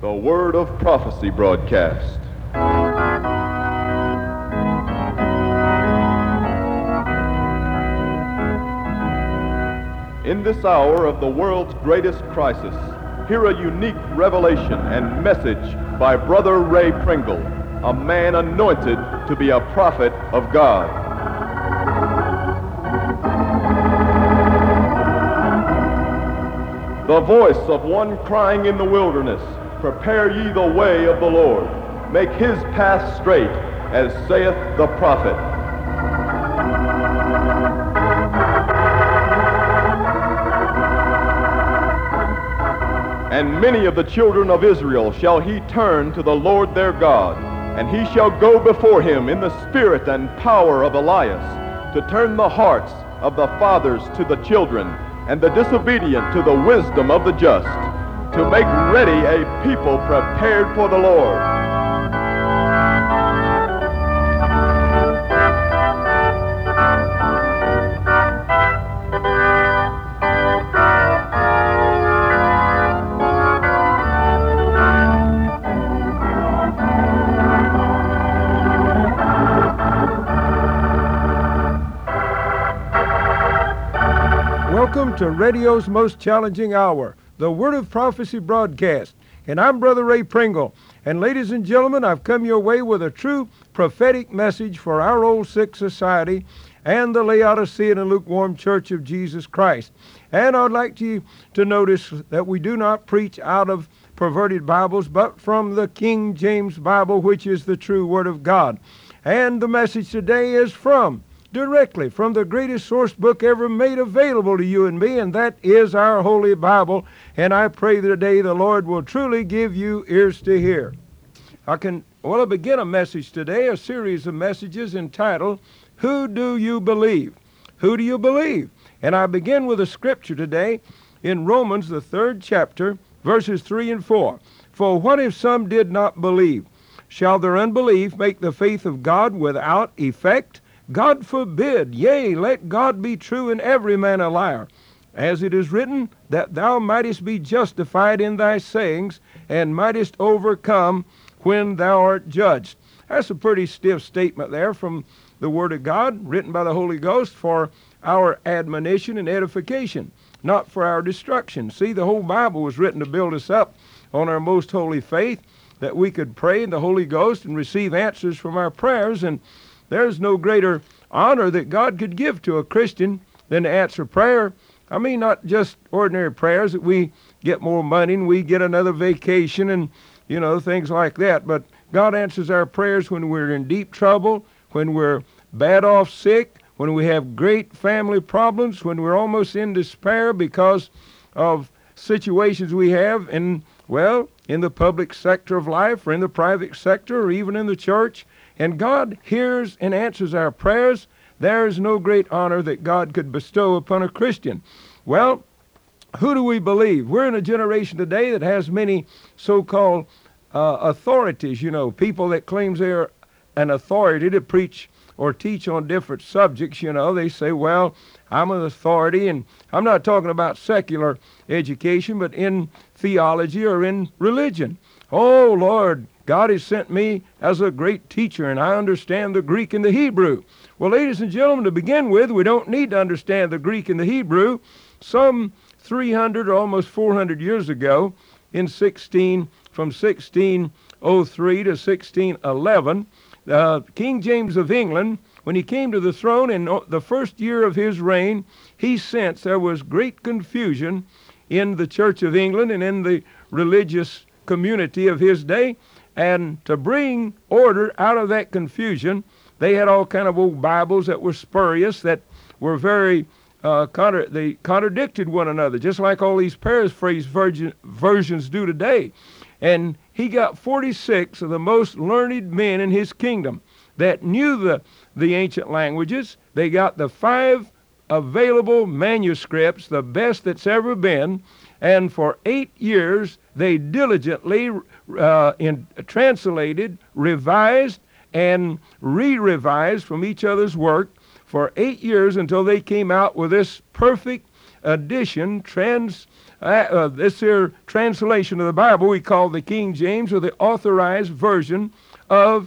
The Word of Prophecy broadcast. In this hour of the world's greatest crisis, hear a unique revelation and message by Brother Ray Pringle, a man anointed to be a prophet of God. The voice of one crying in the wilderness, prepare ye the way of the Lord, make his path straight, as saith the prophet. And many of the children of Israel shall he turn to the Lord their God, and he shall go before him in the spirit and power of Elias, to turn the hearts of the fathers to the children, and the disobedient to the wisdom of the just, to make ready a people prepared for the Lord. Welcome to radio's most challenging hour, the Word of Prophecy broadcast. And I'm Brother Ray Pringle. And ladies and gentlemen, I've come your way with a true prophetic message for our old sick society and the Laodicean and lukewarm Church of Jesus Christ. And I'd like you to notice that we do not preach out of perverted Bibles, but from the King James Bible, which is the true Word of God. And the message today is directly from the greatest source book ever made available to you and me, and that is our Holy Bible. And I pray that today the Lord will truly give you ears to hear. I begin a message today, a series of messages entitled, Who Do You Believe? Who do you believe? And I begin with a scripture today in Romans, the 3rd chapter, verses 3 and 4. For what if some did not believe? Shall their unbelief make the faith of God without effect? God forbid, yea, let God be true and every man a liar. As it is written, that thou mightest be justified in thy sayings, and mightest overcome when thou art judged. That's a pretty stiff statement there from the Word of God, written by the Holy Ghost for our admonition and edification, not for our destruction. See, the whole Bible was written to build us up on our most holy faith, that we could pray in the Holy Ghost and receive answers from our prayers. And there's no greater honor that God could give to a Christian than to answer prayer. I mean, not just ordinary prayers that we get more money and we get another vacation and, things like that. But God answers our prayers when we're in deep trouble, when we're bad off sick, when we have great family problems, when we're almost in despair because of situations we have in the public sector of life or in the private sector or even in the church. And God hears and answers our prayers. There is no great honor that God could bestow upon a Christian. Well, who do we believe? We're in a generation today that has many so-called authorities, people that claims they're an authority to preach or teach on different subjects. They say, well, I'm an authority, and I'm not talking about secular education, but in theology or in religion. Oh, Lord, God has sent me as a great teacher, and I understand the Greek and the Hebrew. Well, ladies and gentlemen, to begin with, we don't need to understand the Greek and the Hebrew. Some 300 or almost 400 years ago, from 1603 to 1611, King James of England, when he came to the throne in the first year of his reign, he sensed there was great confusion in the Church of England and in the religious community of his day. And to bring order out of that confusion, they had all kind of old Bibles that were spurious, that were very, they contradicted one another, just like all these paraphrase versions do today. And he got 46 of the most learned men in his kingdom that knew the ancient languages. They got the 5 available manuscripts, the best that's ever been, and for 8 years they diligently translated, revised, and re-revised from each other's work for 8 years until they came out with this perfect edition, This here translation of the Bible we call the King James, or the Authorized Version of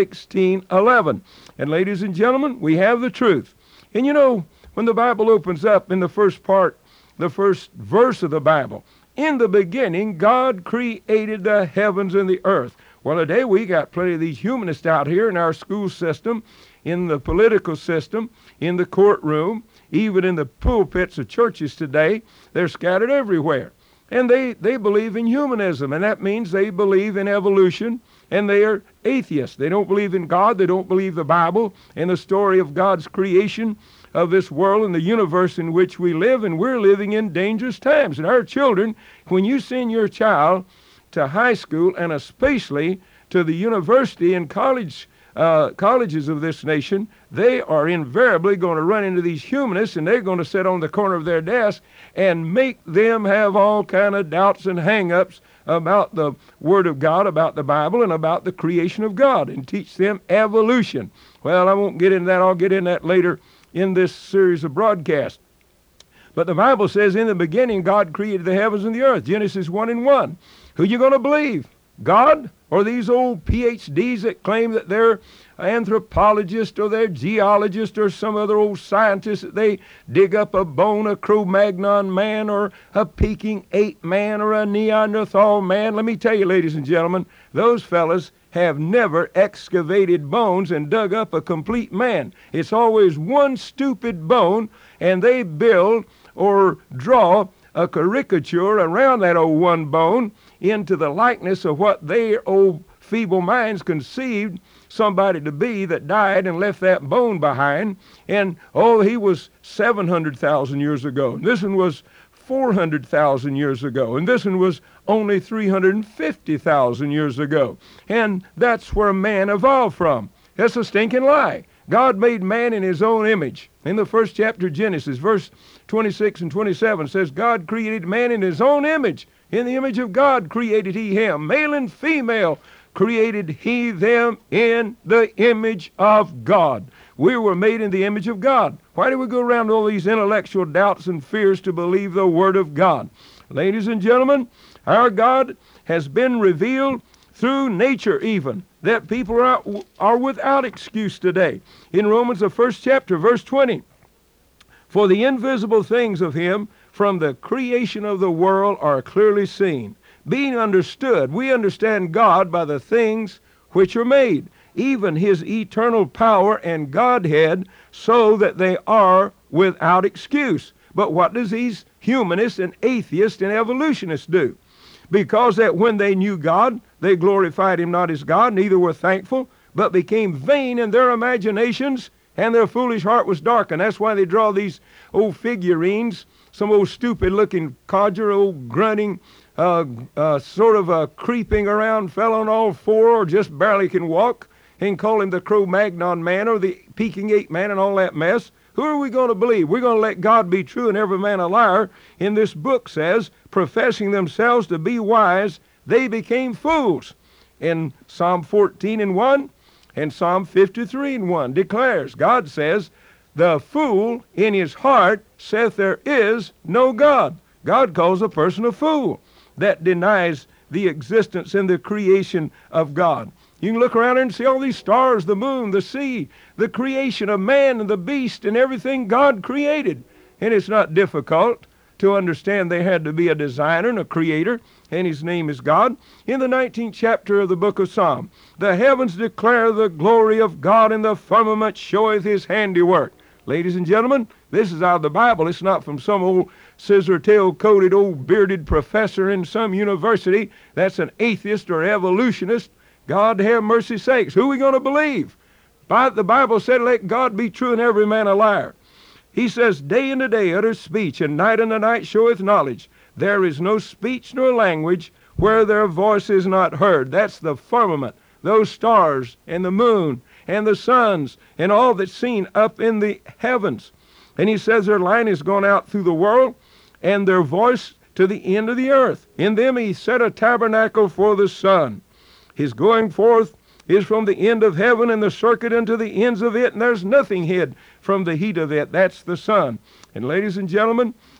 1611. And ladies and gentlemen, we have the truth. And you know, when the Bible opens up in the first part, the first verse of the Bible, in the beginning, God created the heavens and the earth. Well, today we got plenty of these humanists out here in our school system, in the political system, in the courtroom, even in the pulpits of churches today. They're scattered everywhere. And they believe in humanism, and that means they believe in evolution, and they are atheists. They don't believe in God. They don't believe the Bible and the story of God's creation of this world and the universe in which we live, and we're living in dangerous times. And our children, when you send your child to high school, and especially to the university and colleges of this nation, they are invariably going to run into these humanists, and they're going to sit on the corner of their desk and make them have all kind of doubts and hang-ups about the Word of God, about the Bible, and about the creation of God, and teach them evolution. Well, I won't get into that. I'll get into that later in this series of broadcasts. But the Bible says, in the beginning, God created the heavens and the earth. Genesis 1:1. Who you going to believe? God, or these old PhDs that claim that they're anthropologists, or they're geologists, or some other old scientists that they dig up a bone, a Cro-Magnon man, or a Peking ape man, or a Neanderthal man? Let me tell you, ladies and gentlemen, those fellas have never excavated bones and dug up a complete man. It's always one stupid bone, and they build or draw a caricature around that old one bone into the likeness of what their old feeble minds conceived somebody to be that died and left that bone behind. And, oh, he was 700,000 years ago. And this one was 400,000 years ago. And this one was only 350,000 years ago. And that's where man evolved from. That's a stinking lie. God made man in his own image. In the first chapter of Genesis, verse 26 and 27 says, God created man in his own image. In the image of God created he him. Male and female created he them in the image of God. We were made in the image of God. Why do we go around with all these intellectual doubts and fears to believe the Word of God? Ladies and gentlemen, our God has been revealed through nature even, that people are without excuse today. In Romans, the first chapter, verse 20, for the invisible things of him from the creation of the world are clearly seen, being understood. We understand God by the things which are made, even his eternal power and Godhead, so that they are without excuse. But what does these humanists and atheists and evolutionists do? Because that when they knew God, they glorified him not as God, neither were thankful, but became vain in their imaginations, and their foolish heart was darkened. That's why they draw these old figurines, some old stupid-looking codger, old grunting, sort of creeping around, fell on all four, or just barely can walk, and call him the Cro-Magnon man, or the Peking ape man, and all that mess. Who are we going to believe? We're going to let God be true and every man a liar. In this book says, professing themselves to be wise, they became fools. In Psalm 14:1 and Psalm 53:1 declares, God says, the fool in his heart saith there is no God. God calls a person a fool that denies the existence and the creation of God. You can look around and see all these stars, the moon, the sea, the creation of man and the beast and everything God created. And it's not difficult to understand there had to be a designer and a creator, and his name is God. In the 19th chapter of the book of Psalm, the heavens declare the glory of God, and the firmament showeth his handiwork. Ladies and gentlemen, this is out of the Bible. It's not from some old scissor-tail-coated old bearded professor in some university. That's an atheist or evolutionist. God have mercy sakes. Who are we going to believe? The Bible said, let God be true and every man a liar. He says, day unto day utters speech, and night unto night showeth knowledge. There is no speech nor language where their voice is not heard. That's the firmament, those stars and the moon and the suns and all that's seen up in the heavens. And he says their line is gone out through the world, and their voice to the end of the earth. In them he set a tabernacle for the sun. His going forth is from the end of heaven, and the circuit unto the ends of it, and there's nothing hid from the heat of it. That's the sun. And ladies and gentlemen,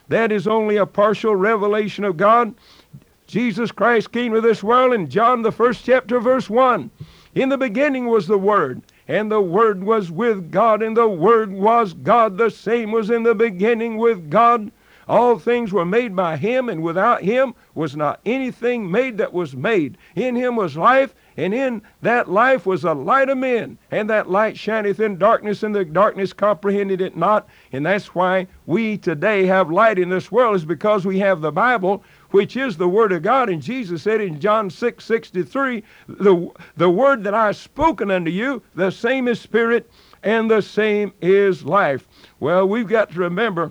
That is only a partial revelation of God. Jesus Christ came to this world in John, the 1st chapter, verse 1. In the beginning was the Word, and the Word was with God, and the Word was God. The same was in the beginning with God. All things were made by Him, and without Him was not anything made that was made. In Him was life, and in that life was the light of men. And that light shineth in darkness, and the darkness comprehended it not. And that's why we today have light in this world, is because we have the Bible, which is the Word of God. And Jesus said in John 6:63, the word that I have spoken unto you, the same is spirit, and the same is life. Well, we've got to remember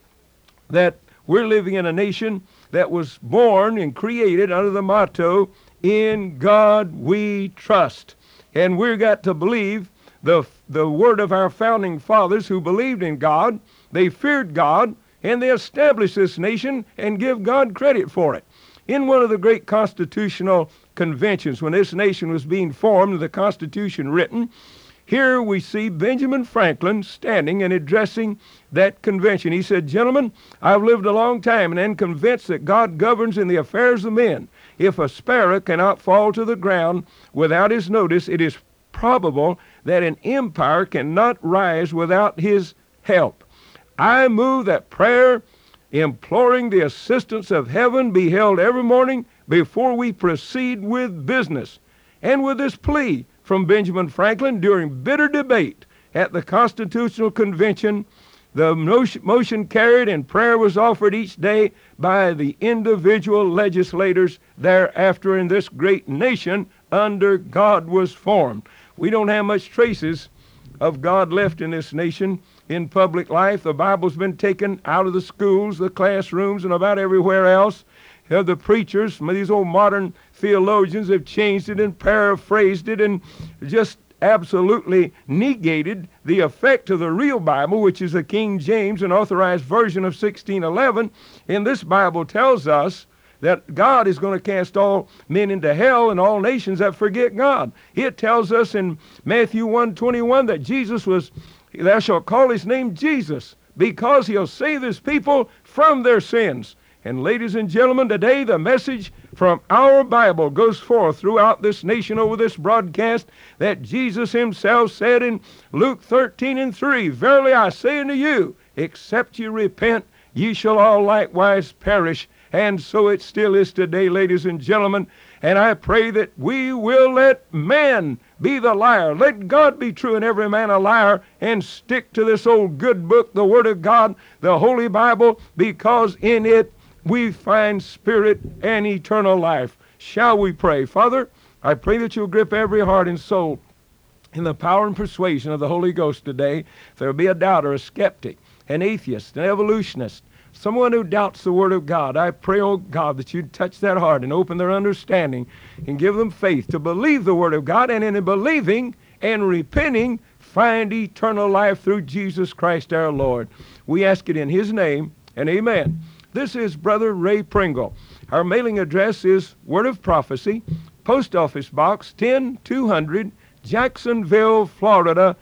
that we're living in a nation that was born and created under the motto, in God we trust. And we've got to believe the word of our founding fathers who believed in God. They feared God, and they established this nation and give God credit for it. In one of the great constitutional conventions, when this nation was being formed, the Constitution written, here we see Benjamin Franklin standing and addressing that convention. He said, "Gentlemen, I've lived a long time and am convinced that God governs in the affairs of men. If a sparrow cannot fall to the ground without His notice, it is probable that an empire cannot rise without His help. I move that prayer imploring the assistance of heaven be held every morning before we proceed with business." And with this plea from Benjamin Franklin during bitter debate at the Constitutional Convention, the motion carried and prayer was offered each day by the individual legislators thereafter, in this great nation under God was formed. We don't have much traces of God left in this nation in public life. The Bible's been taken out of the schools, the classrooms, and about everywhere else. The preachers, these old modern theologians, have changed it and paraphrased it and just absolutely negated the effect of the real Bible, which is the King James, an authorized version of 1611. And this Bible tells us that God is going to cast all men into hell and all nations that forget God. It tells us in Matthew 1:21 that Jesus was, "Thou shalt call His name Jesus, because He'll save His people from their sins." And ladies and gentlemen, today the message from our Bible goes forth throughout this nation over this broadcast that Jesus Himself said in Luke 13:3, "Verily I say unto you, except ye repent, ye shall all likewise perish." And so it still is today, ladies and gentlemen. And I pray that we will let man be the liar. Let God be true and every man a liar, and stick to this old good book, the Word of God, the Holy Bible, because in it we find spirit and eternal life. Shall we pray? Father, I pray that you'll grip every heart and soul in the power and persuasion of the Holy Ghost today. If there be a doubter, a skeptic, an atheist, an evolutionist, someone who doubts the Word of God, I pray, oh God, that you'd touch that heart and open their understanding and give them faith to believe the Word of God, and in believing and repenting, find eternal life through Jesus Christ our Lord. We ask it in His name, and amen. This is Brother Ray Pringle. Our mailing address is Word of Prophecy, Post Office Box 10200, Jacksonville, Florida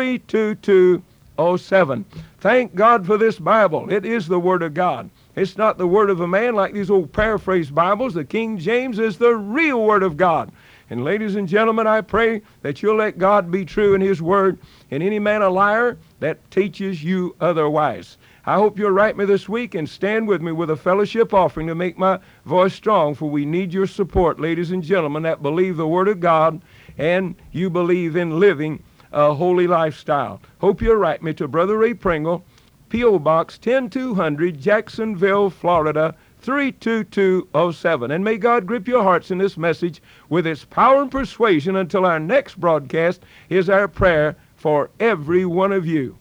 32207. Thank God for this Bible. It is the Word of God. It's not the word of a man like these old paraphrased Bibles. The King James is the real Word of God. And ladies and gentlemen, I pray that you'll let God be true in His Word, and any man a liar that teaches you otherwise. I hope you'll write me this week and stand with me with a fellowship offering to make my voice strong, for we need your support, ladies and gentlemen, that believe the Word of God and you believe in living a holy lifestyle. Hope you'll write me to Brother Ray Pringle, P.O. Box 10200, Jacksonville, Florida 32207. And may God grip your hearts in this message with its power and persuasion until our next broadcast is our prayer for every one of you.